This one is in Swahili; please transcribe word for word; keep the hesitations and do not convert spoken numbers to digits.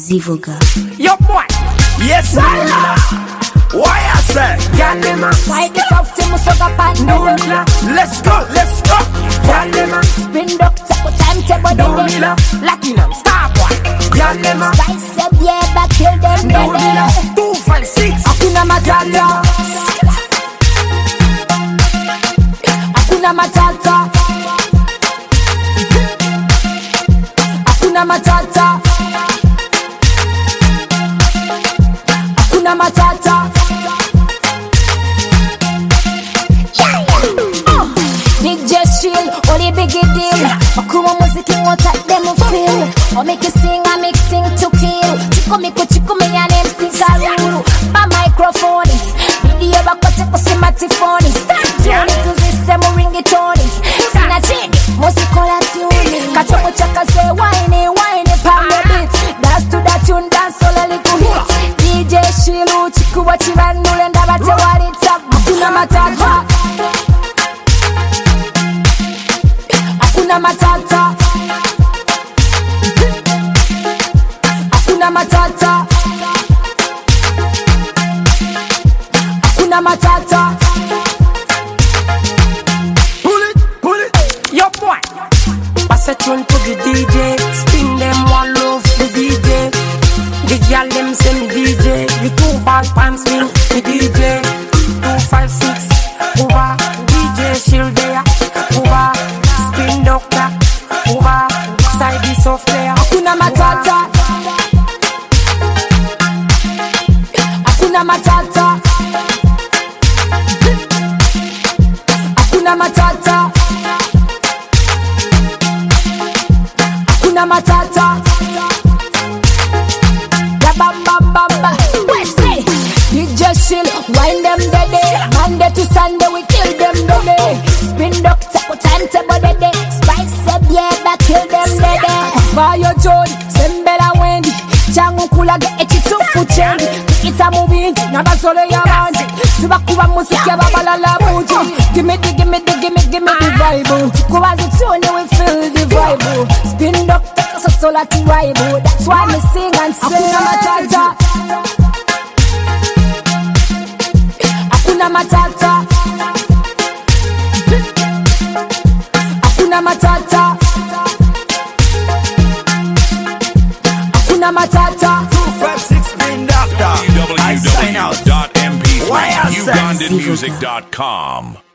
Zivoga. Yo boy, yes I why I say, Yalema, why the soft to Musoga Pandora? Let's go, let's go. Yalema, spin doctor, timetable Domila, Latinum, star boy. Yalema, spice up, yeah, back kill them, Domila, two five six. Hakuna Matata, Hakuna Matata, Hakuna Matata, Hakuna Matata. Only biggie deal. Akuma music in what I them feel. Or make you sing, I make sing to kill. Chico me ko chico me ya name sting karuru. My microphone. Video bakote ko simati phone. Tune to system ring it on. Sina chini, musikola tune. Kachomo chaka say whine whine pound the beat. Dance to that tune, dance all a little hit. D J Shilu chiku wachiranu lenda bate warita. Hakuna Matata. Hakuna Matata, Hakuna Matata, Hakuna Matata. Pull it, pull it. Yo boy, pass a tune to the D J. Spin them one love the D J. The girl them say me D J. The two ball pants me the D J. Two five six over D J Shield there over. Spin doctor, over, side the software. Hakuna Matata, Hakuna Matata, Hakuna Matata, Hakuna Matata. Da bam bam bam bam. Wesley, D J Shield, wind them dead. Monday to Sunday we kill them dead. Spin doctor, put timetable dead. Spice up, yeah, back kill them dead. Fire John, Sembela Wendy. Changu kula ge echitu fuchendi. Kita mubingi, nabasole ya bandi. Tubakuba musiki ya babalala buji. Gimme the, gimme the, gimme, gimme the vibe. Kuba zituni, we feel the vibe. Spin doctor, so sola to rival. That's why me sing and say Hakuna Matata, Hakuna Matata, Hakuna Matata, Hakuna Matata. Two five six spin doctor. I sign out. w w w dot m p Why I three say ugandan music dot com